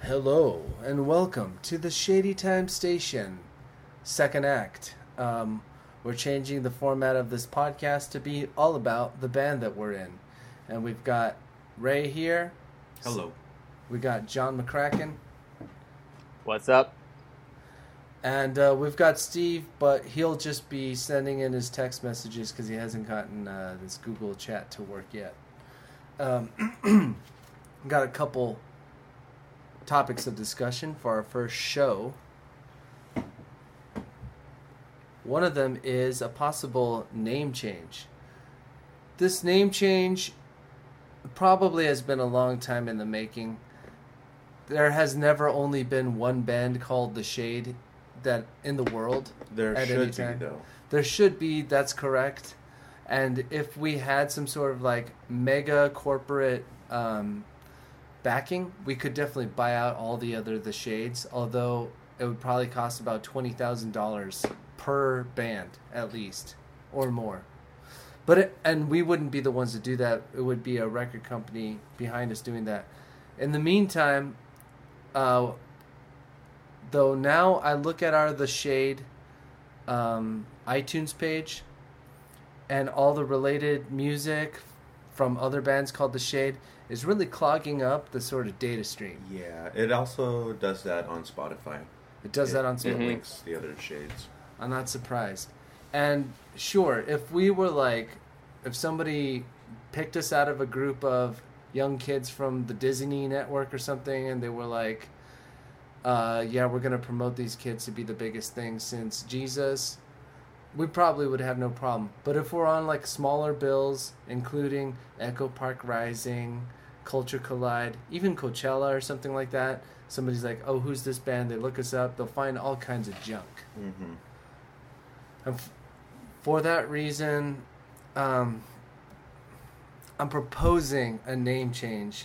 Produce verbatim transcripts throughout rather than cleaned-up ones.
Hello and welcome to the Shady Time Station, second act. Um, we're changing the format of this podcast to be all about the band that we're in. And we've got Ray here. Hello. We got John McCracken. What's up? And uh, we've got Steve, but he'll just be sending in his text messages because he hasn't gotten uh, this Google chat to work yet. Um, got a couple topics of discussion for our first show. One of them is a possible name change. This name change probably has been a long time in the making. There has never only been one band called The Shade that in the world. There at should any be, time. though. There should be, that's correct. And if we had some sort of like mega corporate um, backing, we could definitely buy out all the other The Shades, although it would probably cost about twenty thousand dollars per band at least, or more. But it, and we wouldn't be the ones to do that. It would be a record company behind us doing that. In the meantime, uh, though now I look at our The Shade um, iTunes page, and all the related music from other bands called The Shade is really clogging up the sort of data stream. Yeah, it also does that on Spotify. It does it, that on It Spotify. links the other shades. I'm not surprised. And sure, if we were like, if somebody picked us out of a group of young kids from the Disney network or something, and they were like, uh, yeah, we're going to promote these kids to be the biggest thing since Jesus, we probably would have no problem. But if we're on like smaller bills, including Echo Park Rising, Culture Collide, even Coachella or something like that, somebody's like, oh, who's this band? They look us up. They'll find all kinds of junk. Mm-hmm. And f- for that reason, um, I'm proposing a name change.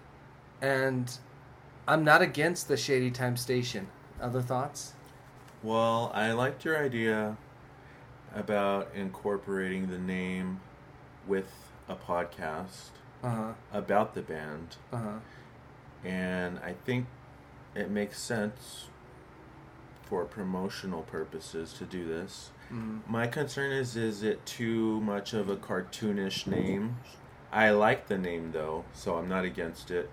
And I'm not against the Shady Time Station. Other thoughts? Well, I liked your idea about incorporating the name with a podcast Uh-huh. about the band. Uh-huh. And I think it makes sense for promotional purposes to do this. Mm-hmm. My concern is, is it too much of a cartoonish name? I like the name, though, so I'm not against it.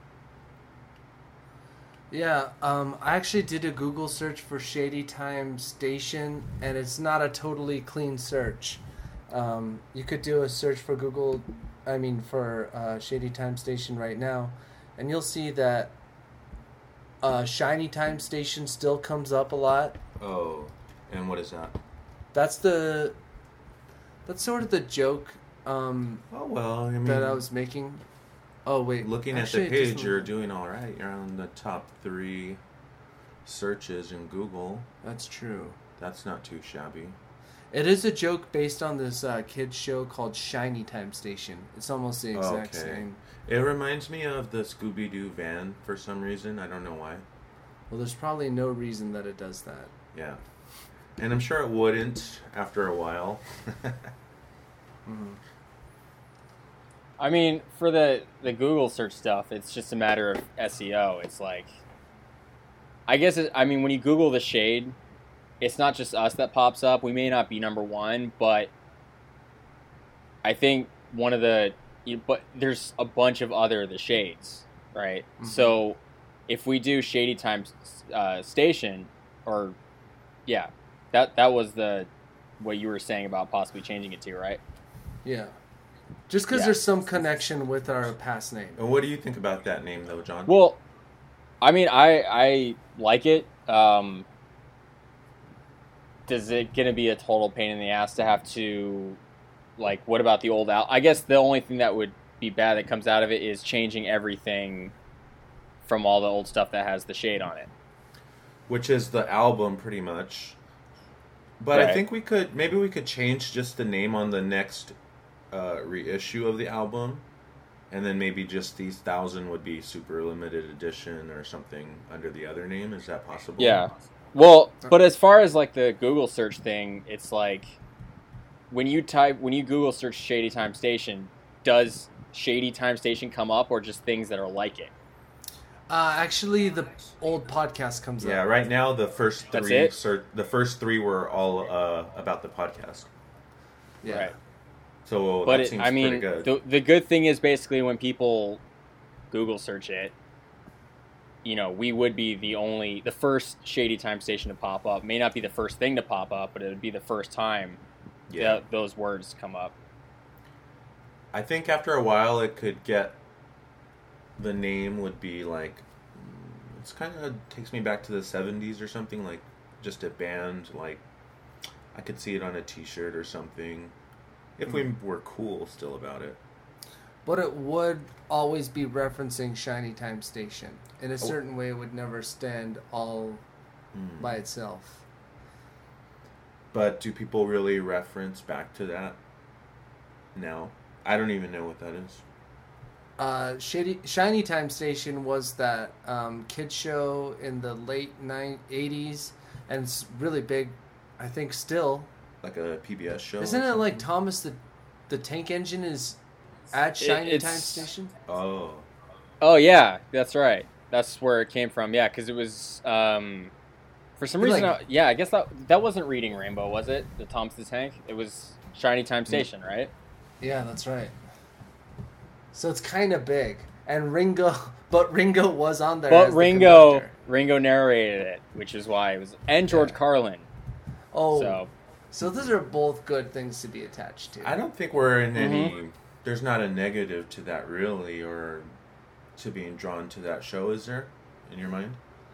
Yeah, um, I actually did a Google search for Shady Time Station, and it's not a totally clean search. Um, you could do a search for Google, I mean for uh, Shady Time Station right now, and you'll see that uh, Shiny Time Station still comes up a lot. Oh, and what is that? That's the, that's sort of the joke um, Oh, well, I mean, that I was making. Oh wait, looking actually, at it the doesn't- page, you're doing all right. You're on the top three searches in Google. That's true. That's not too shabby. It is a joke based on this uh, kids show called Shiny Time Station. It's almost the exact Okay. same. It reminds me of the Scooby-Doo van for some reason. I don't know why. Well, there's probably no reason that it does that. Yeah. And I'm sure it wouldn't after a while. Mm-hmm. I mean, for the, the Google search stuff, it's just a matter of S E O. It's like, I guess, it, I mean, when you Google The Shade, it's not just us that pops up. We may not be number one, but I think one of the, you, but there's a bunch of other The Shades, right? Mm-hmm. So if we do Shady Time uh, Station, or, yeah, that that was the, what you were saying about possibly changing it to, right? Yeah. Just because Yeah. there's some connection with our past name. And what do you think about that name, though, John? Well, I mean, I I like it. Um, does it gonna be a total pain in the ass to have to, like, what about the old al? I guess the only thing that would be bad that comes out of it is changing everything from all the old stuff that has The Shade on it. Which is the album, pretty much. But Right. I think we could, maybe we could change just the name on the next uh, reissue of the album. And then maybe just these thousand would be super limited edition or something under the other name. Is that possible? Yeah. Well, but as far as like the Google search thing, it's like when you type when you Google search Shady Time Station, does Shady Time Station come up or just things that are like it? Uh, actually, the old podcast comes Yeah, up. right now the first That's three it? cert, the first three were all uh, about the podcast. Yeah. Right. So But that it, seems I mean, pretty good. the the good thing is basically when people Google search it, you know, we would be the only, the first Shady Time station to pop up. May not be the first thing to pop up, but it would be the first time yeah. that those words come up. I think after a while it could get, the name would be like, it's kind of takes me back to the seventies or something, like just a band, like I could see it on a t-shirt or something, if we were cool still about it. But it would always be referencing Shiny Time Station. In a certain way, it would never stand all Hmm. by itself. But do people really reference back to that now? I don't even know what that is. Uh, Shady, Shiny Time Station was that um, kid show in the late nine eighties, and it's really big, I think, still. Like a P B S show? Isn't or it like something? Thomas the the Tank Engine is at It- Shiny it's- Time Station? Oh. Oh yeah, that's right. That's where it came from. Yeah, because it was um, for some But, reason. like- I, yeah, I guess that that wasn't Reading Rainbow, was it? The Thomas the Tank. It was Shiny Time Station, right? Yeah, that's right. So it's kind of big, and Ringo, but Ringo was on there. But as the Ringo conductor. Ringo narrated it, which is why it was, and George Yeah. Carlin. Oh, So so those are both good things to be attached to. I don't think we're in any. Mhm. There's not a negative to that really, or to being drawn to that show. Is there, in your mind,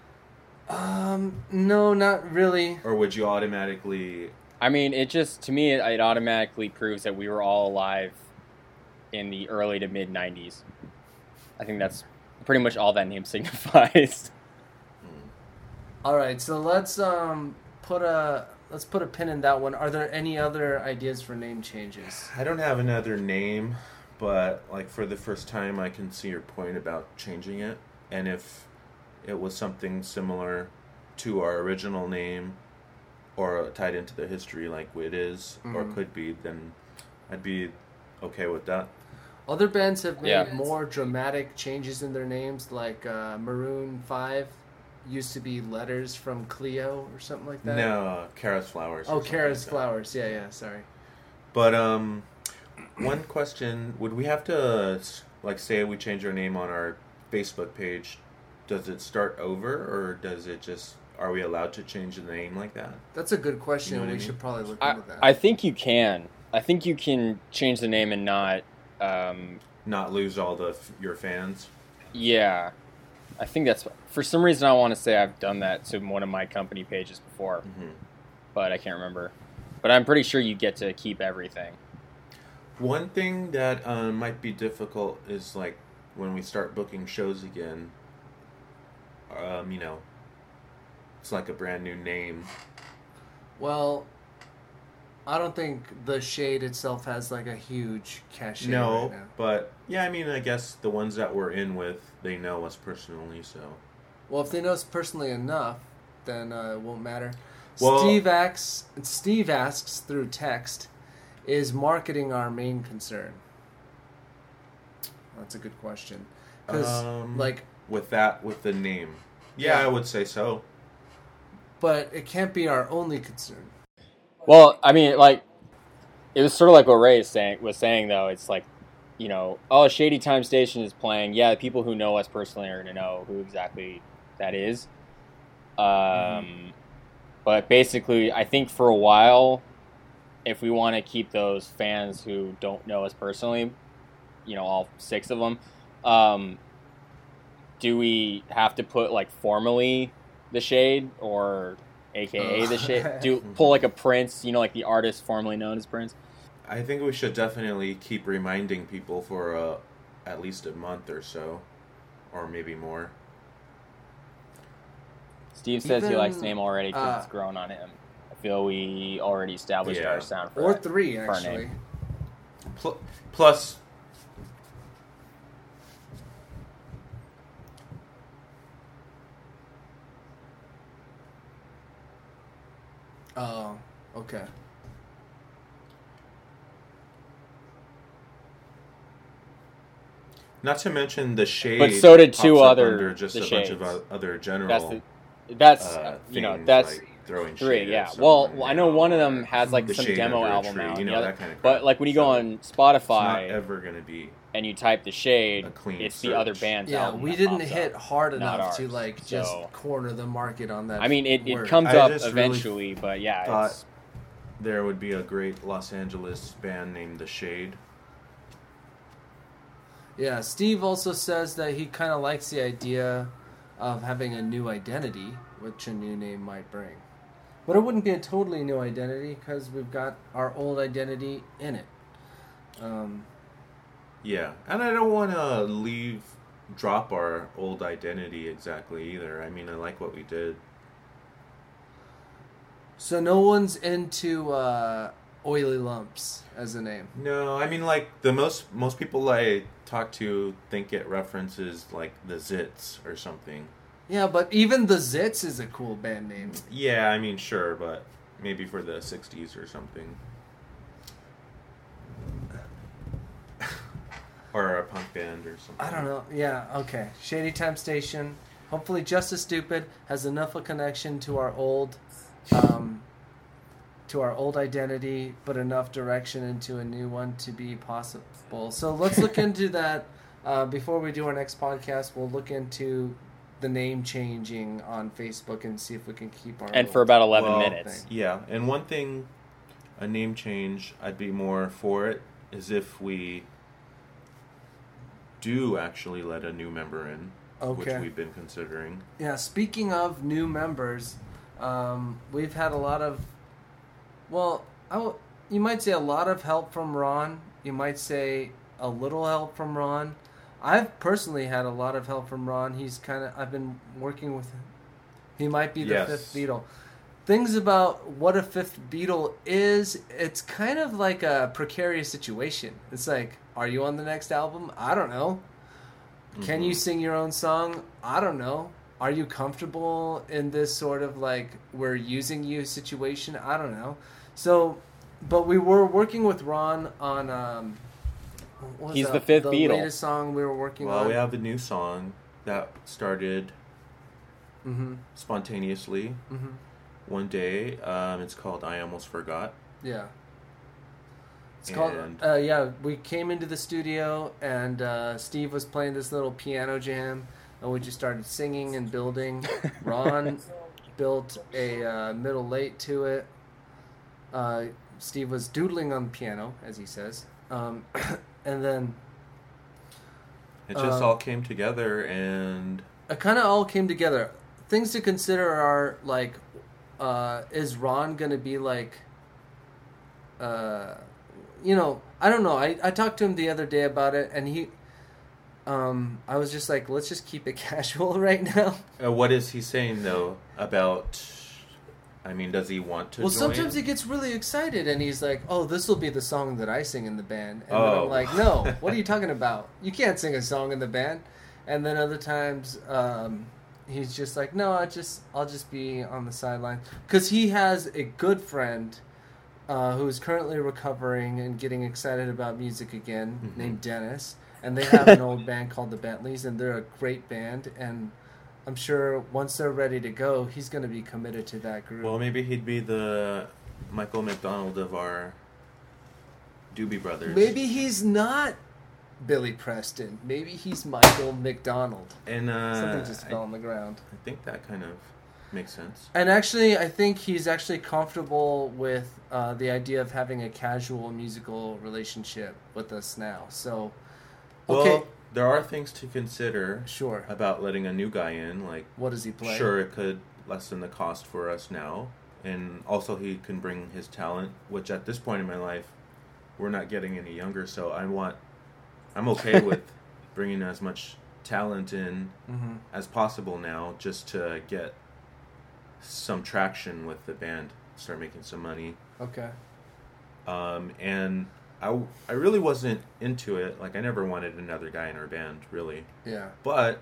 Um, no, not really. or would you automatically? I mean, it just to me it, it automatically proves that we were all alive in the early to mid nineties. I think that's pretty much all that name signifies. All right, so let's um put a let's put a pin in that one. Are there any other ideas for name changes? I don't have another name, but like for the first time, I can see your point about changing it, and if it was something similar to our original name, or tied into the history like it is, or Mhm. could be, then I'd be okay with that. Other bands have made Yeah. more dramatic changes in their names, like uh, Maroon Five used to be letters from Cleo or something like that. No, uh, Kara's Flowers. or Oh, something Kara's like that. Flowers. Yeah, yeah. Sorry. But um, one question: would we have to, like, say we change our name on our Facebook page? Does it start over, or does it just? Are we allowed to change the name like that? That's a good question. You know what we I mean? should probably look I, into that. I think you can. I think you can change the name and not. Um, Not lose all the f- your fans. yeah, I think that's for some reason I want to say I've done that to one of my company pages before, hmm but I can't remember. But I'm pretty sure you get to keep everything. One thing that um, might be difficult is like when we start booking shows again. Um, you know, it's like a brand new name. Well, I don't think the Shade itself has like a huge cachet No, right now. but yeah, I mean, I guess the ones that we're in with, they know us personally, so. Well, if they know us personally enough, then uh, it won't matter. Well- Steve asks. Steve asks through text, "Is marketing our main concern?" That's a good question. Because Um, like, With that, with the name. Yeah, Yeah. I would say so. but it can't be our only concern. Well, I mean, like, it was sort of like what Ray is saying, was saying, though. It's like, you know, oh, Shady Time Station is playing. Yeah, the people who know us personally are going to know who exactly that is. Um, Mm-hmm. But basically, I think for a while, if we want to keep those fans who don't know us personally, you know, all six of them, um, do we have to put, like, formally the Shade or A K A the Shade? Do pull, like, a Prince, you know, like the artist formerly known as Prince? I think we should definitely keep reminding people for uh, at least a month or so, or maybe more. Steve says he likes the Even, name already because uh, it's grown on him. I feel we already established Yeah. our sound for Or that. three, for our name. actually. Pl- plus, Oh, okay. Not to mention the Shade. But so did two pops up other under just the a Shades. bunch of o- other general. That's the, that's uh, you know things that's like throwing three. shade Yeah. at Well, someone, I know you one of or them has like the some shade demo under a album tree, out. You know, the other, that kind of crap. but like when you go So on it's not Spotify ever going to be. and you type the Shade, a clean it's the search. other band's Yeah, album. we that didn't pops hit up. hard Not enough to ours, like just so- corner the market on that. I mean, it, it word. comes I up just really eventually, but yeah, thought it's, there would be a great Los Angeles band named The Shade. Yeah, Steve also says that he kind of likes the idea of having a new identity, which a new name might bring. But it wouldn't be a totally new identity because we've got our old identity in it. Um, Yeah, and I don't want to leave, drop our old identity exactly either. I mean, I like what we did. so no one's into uh, Oily Lumps as a name. No, I mean, like the most most people I talk to think it references like the Zits or something. Yeah, but even the Zits is a cool band name. Yeah, I mean, sure, but maybe for the sixties or something. Or a punk band or something. I don't know. Yeah, okay. Shady Time Station. Hopefully Just As Stupid has enough of a connection to our old um, to our old identity, but enough direction into a new one to be possible. So let's look into that uh, before we do our next podcast. We'll look into the name changing on Facebook and see if we can keep our and old for about eleven Well, minutes. thing. Yeah, and one thing, a name change, I'd be more for it, is if we do actually let a new member in, which Okay. we've been considering. Yeah, speaking of new members, um, we've had a lot of, well, I w- you might say a lot of help from Ron. You might say a little help from Ron. I've personally had a lot of help from Ron. He's kind of, I've been working with him. He might be the Yes. fifth Beatle. Things about what a fifth Beatle is, it's kind of like a precarious situation. It's like, are you on the next album? I don't know. Can you Mhm. sing your own song? I don't know. Are you comfortable in this sort of like we're using you situation? I don't know. So, but we were working with Ron on. Um, what was He's that? the fifth the Beatle. latest song we were working Well, on. we have a new song that started Mm-hmm. spontaneously Mm-hmm. one day. Um, it's called I Almost Forgot. Yeah. It's And- called. Uh, yeah, we came into the studio and uh, Steve was playing this little piano jam, and we just started singing and building. Ron built a uh, middle late to it. Uh, Steve was doodling on the piano, as he says, um, and then It just Uh, all came together, and it kind of all came together. Things to consider are like, uh, is Ron gonna be like, uh, you know, I don't know. I, I talked to him the other day about it, and he, um, I was just like, let's just keep it casual right now. uh, what is he saying though about? I mean, does he want to? Well, join? sometimes he gets really excited, and he's like, oh, this will be the song that I sing in the band. And then Oh. I'm like, no, what are you talking about? You can't sing a song in the band. And then other times, um, he's just like, no, I just, I'll just be on the sideline. Because he has a good friend uh, who's currently recovering and getting excited about music again, Mhm. named Dennis. And they have an old band called the Bentleys, and they're a great band. And I'm sure once they're ready to go, he's going to be committed to that group. Well, maybe he'd be the Michael McDonald of our Doobie Brothers. Maybe he's not Billy Preston. Maybe he's Michael McDonald. And uh, Something just I, fell on the ground. I think that kind of makes sense. And actually, I think he's actually comfortable with uh, the idea of having a casual musical relationship with us now. So, okay, Well, there are things to consider sure. about letting a new guy in. Like, What does he play? sure, it could lessen the cost for us now, and also he can bring his talent, which at this point in my life, we're not getting any younger. So I want, I'm okay with bringing as much talent in Mm-hmm. as possible now, just to get some traction with the band, start making some money. Okay. Um, and I, I really wasn't into it. Like, I never wanted another guy in our band, really. Yeah. But,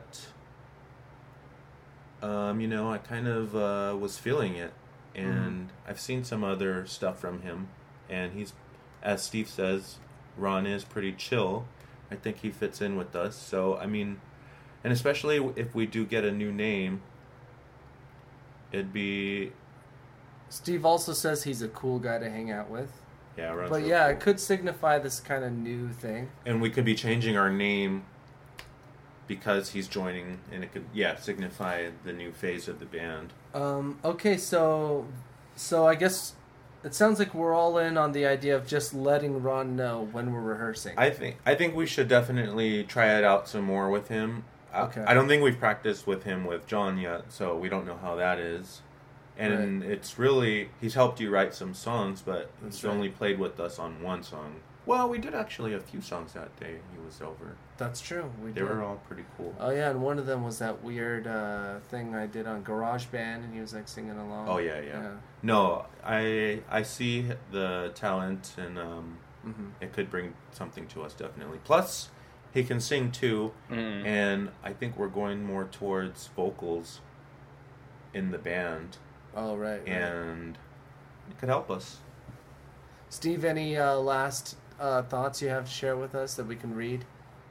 um, you know, I kind of uh, was feeling it. And I've seen some other stuff from him. And he's, as Steve says, Ron is pretty chill. I think he fits in with us. So, I mean, and especially if we do get a new name, it'd be... Steve also says he's a cool guy to hang out with. Yeah, Ron's But real yeah, cool. it could signify this kind of new thing. And we could be changing our name because he's joining, and it could, yeah, signify the new phase of the band. Um, okay, so so I guess it sounds like we're all in on the idea of just letting Ron know when we're rehearsing. I think I think we should definitely try it out some more with him. Okay. I, I don't think we've practiced with him with John yet, so we don't know how that is. And Right. it's really, he's helped you write some songs, but That's he's right. only played with us on one song. Well, we did actually a few songs that day he was over. That's true. We They did. were all pretty cool. Oh yeah, and one of them was that weird uh, thing I did on GarageBand, and he was like singing along. Oh, yeah, yeah. No, I I see the talent, and um, hmm it could bring something to us, definitely. Plus, he can sing too, Mm. and I think we're going more towards vocals in the band, Oh right. right. and it could help us. Steve, any uh, last uh, thoughts you have to share with us that we can read?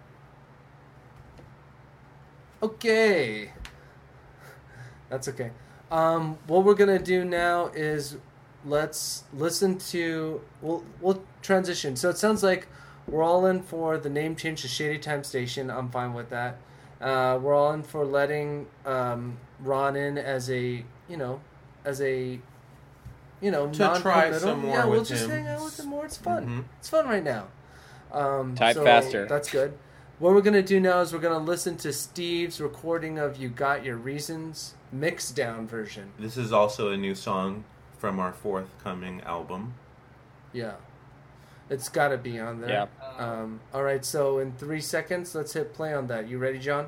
Okay. That's okay. Um, what we're gonna do now is let's listen to. We'll we'll transition. So it sounds like we're all in for the name change to Shady Time Station. I'm fine with that. Uh, we're all in for letting um, Ron in as a you know as a you know To try non-committal. some more Yeah, we'll with just him. hang out with him more. It's fun. Mhm. It's fun right now. Um, Type so faster. That's good. What we're going to do now is we're going to listen to Steve's recording of You Got Your Reasons, mixed down version. This is also a new song from our forthcoming album. Yeah. It's got to be on there. Yeah. Um, all right, so in three seconds, let's hit play on that. You ready, John?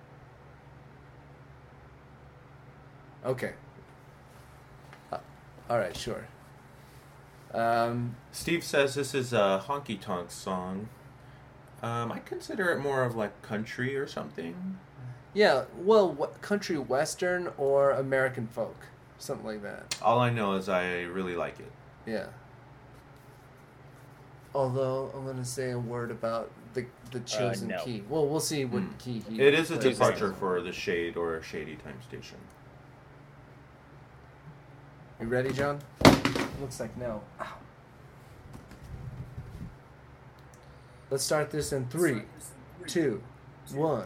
Okay. Uh, all right, sure. Um, Steve says this is a honky tonk song. Um, I consider it more of like country or something. yeah, well, what, country western or American folk, something like that. All I know is I really like it. Yeah. Although I'm gonna say a word about the the chosen no. key. Well, we'll see what Mm. key he. It is a plays. departure for the Shade or Shady Time Station. You ready, John? Looks like no. Ow. Let's start this in three, two, one.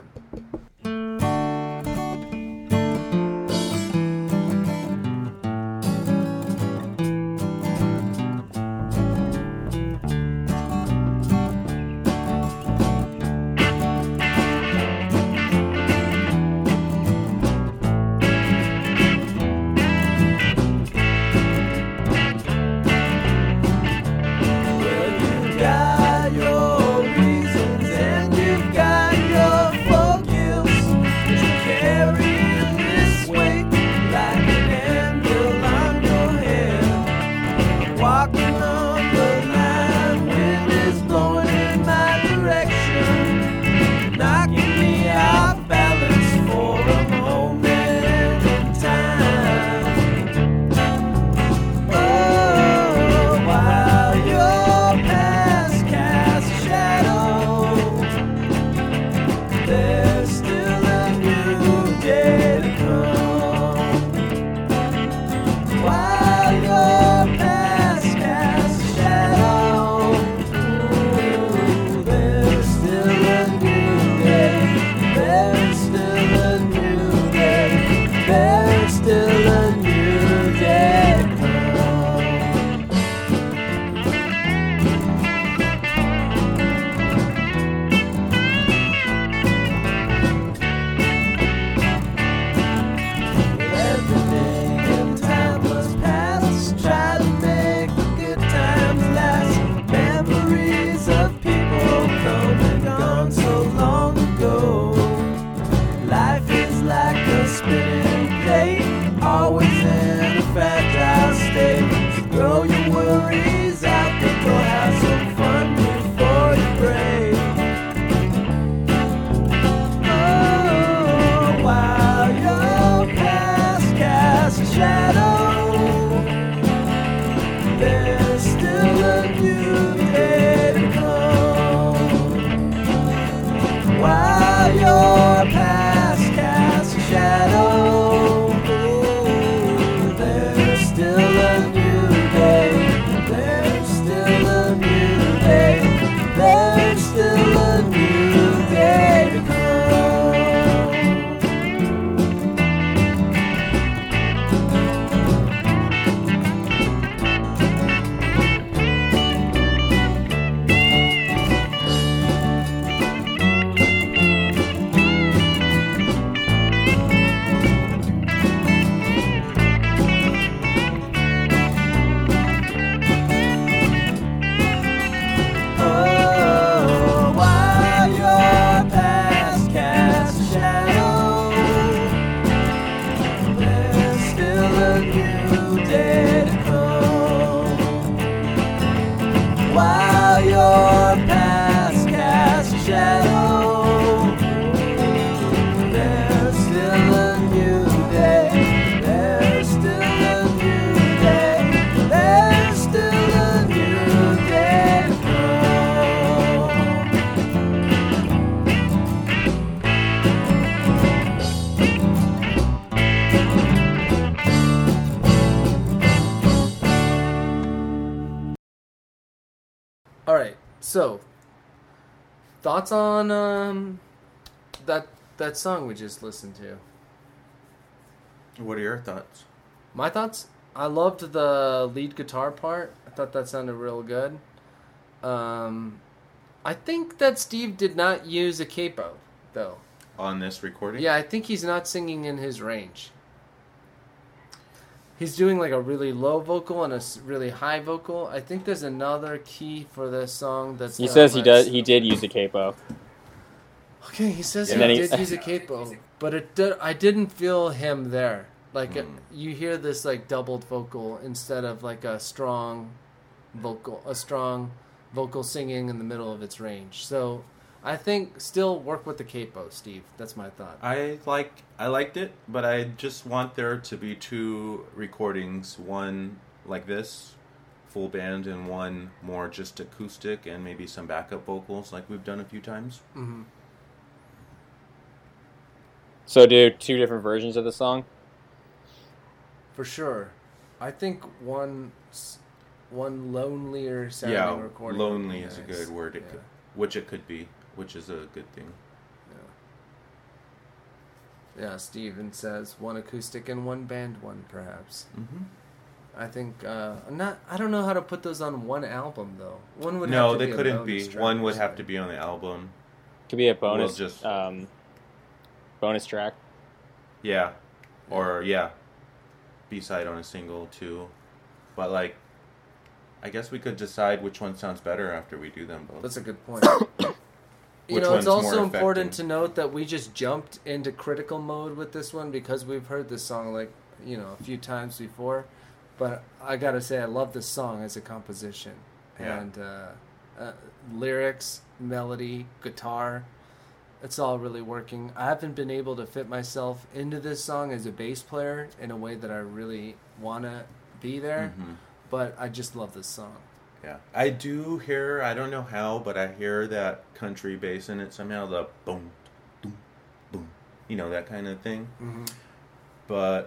Got your reasons and you've got your focus. So, thoughts on um, that that song we just listened to? What are your thoughts? My thoughts? I loved the lead guitar part. I thought that sounded real good. Um, I think that Steve did not use a capo, though. On this recording? Yeah, I think he's not singing in his range. He's doing like a really low vocal and a s- really high vocal. I think there's another key for this song that's. He not says he much. does. He did use a capo. Okay, he says And he then he- did use a capo, but it did, I didn't feel him there. Like Mm. you hear this like doubled vocal instead of like a strong vocal, a strong vocal singing in the middle of its range. So I think still work with the capo, Steve. That's my thought. I like I liked it, but I just want there to be two recordings, one like this, full band, and one more just acoustic and maybe some backup vocals like we've done a few times. Mm-hmm. So do two different versions of the song. For sure. I think one s- one lonelier sounding Yeah, recording. would be lonely is a nice. good word, it Yeah. could, which it could be, which is a good thing. Yeah, Steven says one acoustic and one band one, perhaps. Mm-hmm. I think uh, I'm not. I don't know how to put those on one album though. One would No, have to they be a couldn't bonus be. track One or would have to something. be on the album. Could be a bonus. We'll just- um, bonus track. Yeah, or yeah, B-side on a single too. But like, I guess we could decide which one sounds better after we do them both. That's a good point. You Which know, it's one's more also important effective? to note that we just jumped into critical mode with this one because we've heard this song like you know a few times before. But I gotta say, I love this song as a composition Yeah. and uh, uh, lyrics, melody, guitar. It's all really working. I haven't been able to fit myself into this song as a bass player in a way that I really wanna be there. Mhm. But I just love this song. Yeah, I do hear. I don't know how, but I hear that country bass in it somehow. The boom, boom, boom. You know that kind of thing. Mm-hmm. But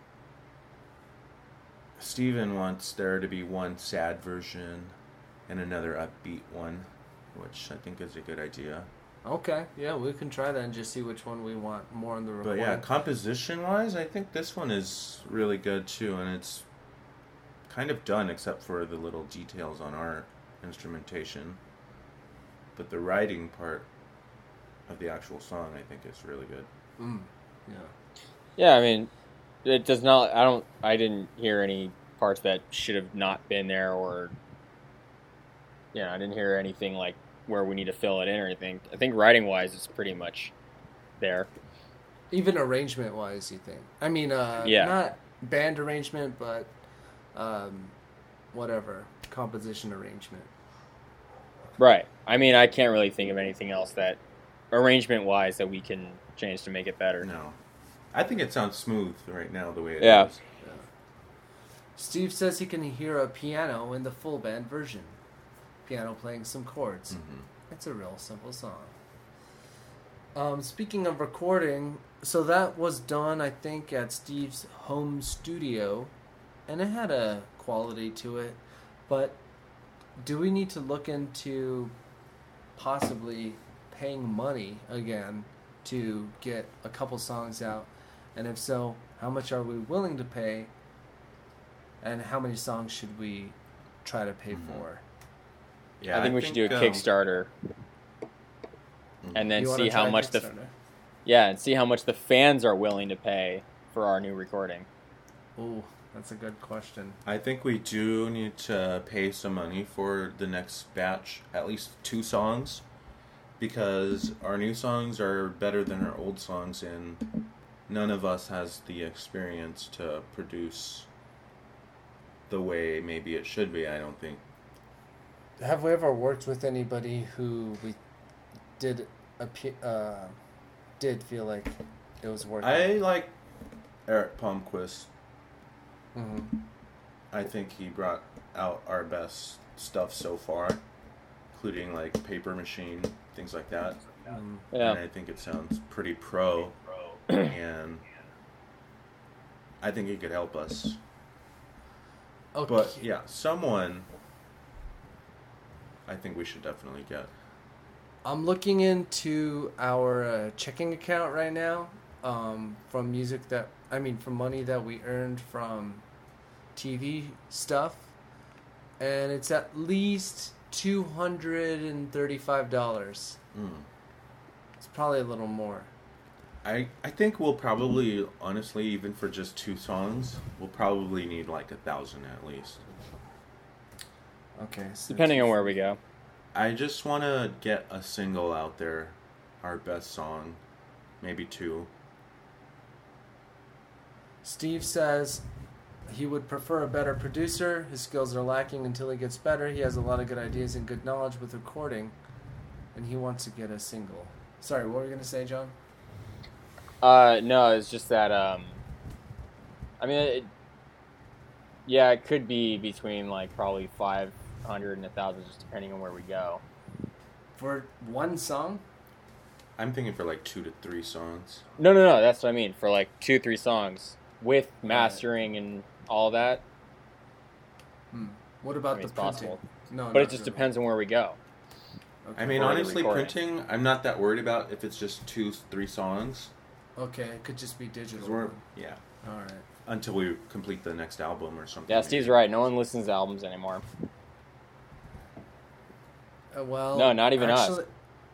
Steven wants there to be one sad version and another upbeat one, which I think is a good idea. Okay, yeah, we can try that and just see which one we want more in the But recording. yeah, composition-wise, I think this one is really good too, and it's kind of done except for the little details on our instrumentation. But the writing part of the actual song, I think, is really good. Mm, yeah. Yeah, I mean, it does not. I don't. I didn't hear any parts that should have not been there, or yeah, I didn't hear anything like where we need to fill it in or anything. I think writing wise, it's pretty much there. Even arrangement wise, you think? I mean, uh, Yeah. not band arrangement, but um, whatever composition arrangement. Right. I mean, I can't really think of anything else that arrangement wise that we can change to make it better. No. I think it sounds smooth right now the way it is. Yeah. Steve says he can hear a piano in the full band version. Piano playing some chords. Mhm. It's a real simple song. Um, speaking of recording, so that was done, I think, at Steve's home studio, and it had a quality to it. But do we need to look into possibly paying money again to get a couple songs out? And if so, how much are we willing to pay? And how many songs should we try to pay Mhm. for? Yeah, I think we should do a um, Kickstarter and then You wanna see how try much the Kickstarter? yeah, and see how much the fans are willing to pay for our new recording. Ooh, that's a good question. I think we do need to pay some money for the next batch, at least two songs, because our new songs are better than our old songs, and none of us has the experience to produce the way maybe it should be, I don't think. Have we ever worked with anybody who we did appe- uh, did feel like it was working? I like Eric Palmquist. Mm-hmm. I think he brought out our best stuff so far, including like Paper Machine, things like that. Um, Yeah. And I think it sounds pretty pro, and I think it could help us. okay. But yeah, someone I think we should definitely get. I'm looking into our uh, checking account right now um, from music that, I mean, from money that we earned from T V stuff. And it's at least two hundred thirty-five dollars. Mm. It's probably a little more. I, I think we'll probably, honestly, even for just two songs, we'll probably need like a thousand at least. Okay. So Depending on where we go. I just want to get a single out there, our best song, maybe two. Steve says he would prefer a better producer. His skills are lacking until he gets better. He has a lot of good ideas and good knowledge with recording, and he wants to get a single. Sorry, what were you going to say, John? Uh, no, it's just that, um, I mean, it, yeah, it could be between, like, probably five hundred and a thousand, just depending on where we go. For one song? I'm thinking for like two to three songs. No, no, no, that's what I mean, for, like, two, three songs, with mastering and all that. Hmm. What about I mean, the it's printing? possible. No, But not it just really. depends on where we go. Okay. I mean, Or the honestly, recording. printing, I'm not that worried about if it's just two, three songs. Okay, it could just be digital. 'Cause we're, yeah, All right. until we complete the next album or something. Yeah, maybe. Steve's right. No one listens to albums anymore. Uh, well, No, not even us. actually,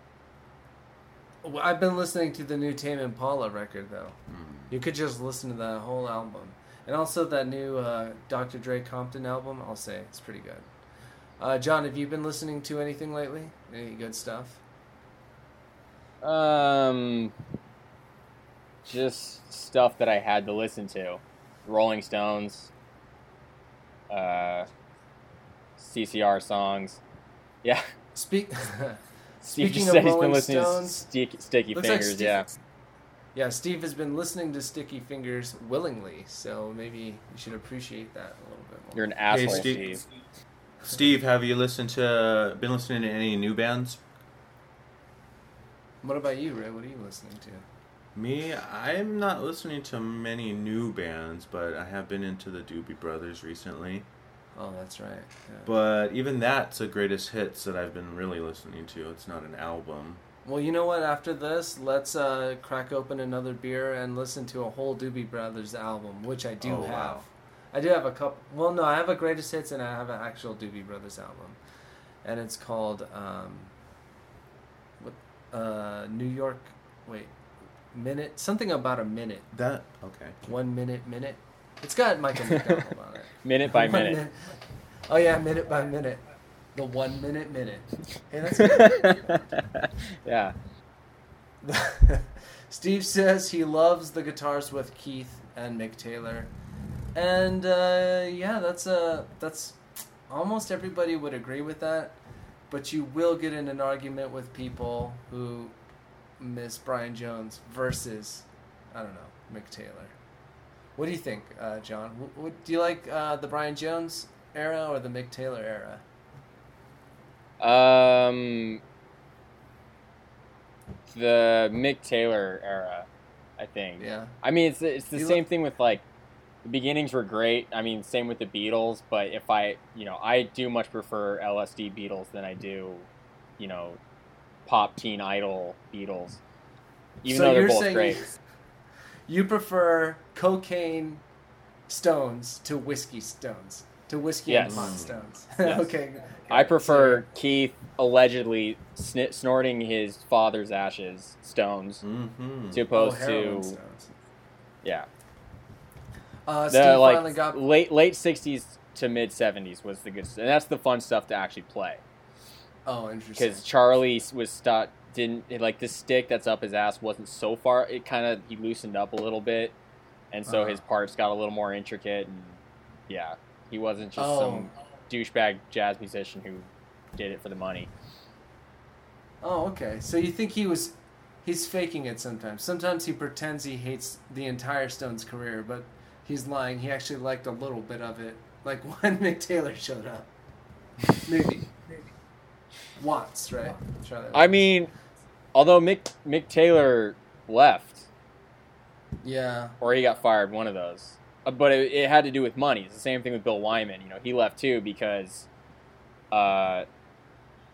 Well, I've been listening to the new Tame Impala record though. Mm. You could just listen to that whole album, and also that new uh, Doctor Dre Compton album. I'll say it's pretty good. Uh, John, have you been listening to anything lately? Any good stuff? Um, just stuff that I had to listen to. Rolling Stones, uh, C C R songs. Yeah, Speak. Steve Speaking just of said he's Rolling been listening Stones, to Sticky, sticky looks like Fingers, Steve- yeah. Yeah, Steve has been listening to Sticky Fingers willingly, so maybe you should appreciate that a little bit more. You're an asshole, Steve. Steve. Steve, have you listened to, been listening to any new bands? What about you, Ray? What are you listening to? Me, I'm not listening to many new bands, but I have been into the Doobie Brothers recently. Oh, that's right. Yeah. But even that's a greatest hits that I've been really listening to. It's not an album. Well, you know what? After this, let's uh, crack open another beer and listen to a whole Doobie Brothers album, which I do Oh, have. wow. I do have a couple. Well, no, I have a greatest hits and I have an actual Doobie Brothers album, and it's called um, what? Uh, New York. Wait, minute. Something about a minute. That, okay. One minute, minute. It's got Michael McDonald on it. Minute by One minute. Oh yeah, minute by minute. The one minute minute. Hey, that's good. Yeah. Steve says he loves the guitars with Keith and Mick Taylor, and uh, yeah, that's uh, that's almost everybody would agree with that. But you will get in an argument with people who miss Brian Jones versus, I don't know, Mick Taylor. What do you think, uh, John? W- w- do you like uh, the Brian Jones era or the Mick Taylor era? Um, the Mick Taylor era, I think. Yeah. I mean, it's it's the You same look- thing with, like, the beginnings were great. I mean, same with the Beatles. But if I, you know, I do much prefer L S D Beatles than I do, you know, pop teen idol Beatles. Even So though they're you're both saying great. You prefer cocaine Stones to whiskey Stones. To whiskey Yes. and pot Stones. Yes. okay. I prefer Keith allegedly sn- snorting his father's ashes, Stones, Mm-hmm. to Oh, opposed heroin to Stones. yeah. Uh, The Steve finally like got. late late sixties to mid seventies was the good, and that's the fun stuff to actually play. Oh, interesting. Because Charlie was stuck, didn't like the stick that's up his ass wasn't so far. It kind of he loosened up a little bit, and so Uh-huh. his parts got a little more intricate, and yeah, he wasn't just Oh. some douchebag jazz musician who did it for the money. Oh, okay. So you think he was. He's faking it sometimes. Sometimes he pretends he hates the entire Stones career, but he's lying. He actually liked a little bit of it. Like when Mick Taylor showed up. Maybe. Maybe. Watts, right? Charlie I mean, although Mick Mick Taylor left, Yeah. or he got fired, one of those. Uh, but it, it had to do with money. It's the same thing with Bill Wyman. You know, he left too because uh,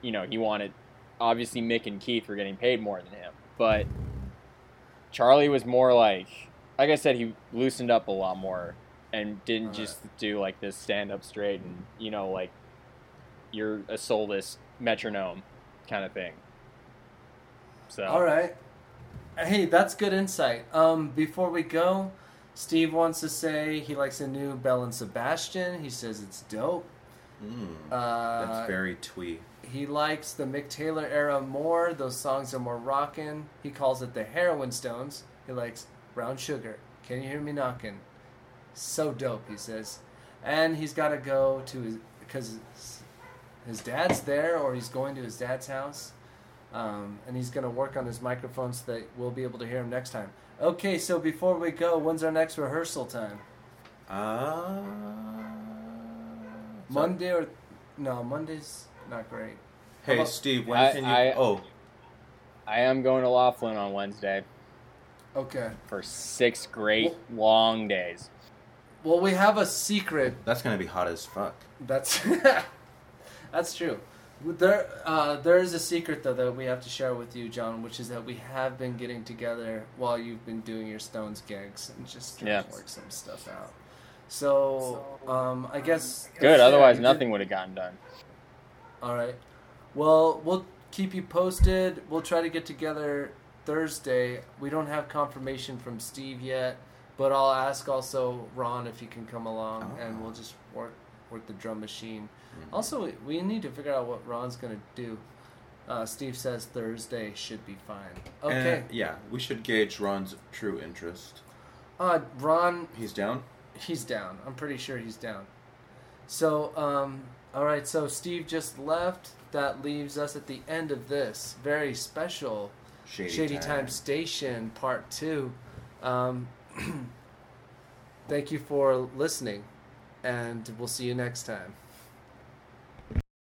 you know, he wanted, obviously Mick and Keith were getting paid more than him, but Charlie was more like, like I said, he loosened up a lot more and didn't All just right. do like this stand up straight and, you know, like you're a soulless metronome kind of thing. So. All right. Hey, that's good insight. Um, before we go, Steve wants to say he likes the new Bell and Sebastian. He says it's dope. Mm, Uh, that's very twee. He likes the Mick Taylor era more. Those songs are more rockin'. He calls it the Heroin Stones. He likes Brown Sugar. Can you hear me knocking? So dope, he says. And he's got to go to his, because his dad's there, or he's going to his dad's house. Um, and he's going to work on his microphone so that we'll be able to hear him next time. Okay, so before we go, when's our next rehearsal time? Uh, Monday or... No, Monday's not great. Hey, about- Steve, when I- can you... I- oh, I am going to Laughlin on Wednesday Okay. for six great long days. Well, we have a secret. that's going to be hot as fuck. That's that's true. There, uh, there is a secret though that we have to share with you, John, which is that we have been getting together while you've been doing your Stones gigs and just trying Yeah. to work some stuff out. So, um, I guess Good, yeah, otherwise you nothing did- would have gotten done. All right. Well, we'll keep you posted. We'll try to get together Thursday. We don't have confirmation from Steve yet, but I'll ask also Ron if he can come along, Oh. and we'll just work work the drum machine. Mhm. Also, we- we need to figure out what Ron's gonna do. Uh, Steve says Thursday should be fine. Okay. And, yeah, we should gauge Ron's true interest. Uh, Ron, He's down? he's down. I'm pretty sure he's down. So, um, all right. So Steve just left. That leaves us at the end of this very special Shady, Shady time. Time Station Part Two. Um, thank you for listening, and we'll see you next time.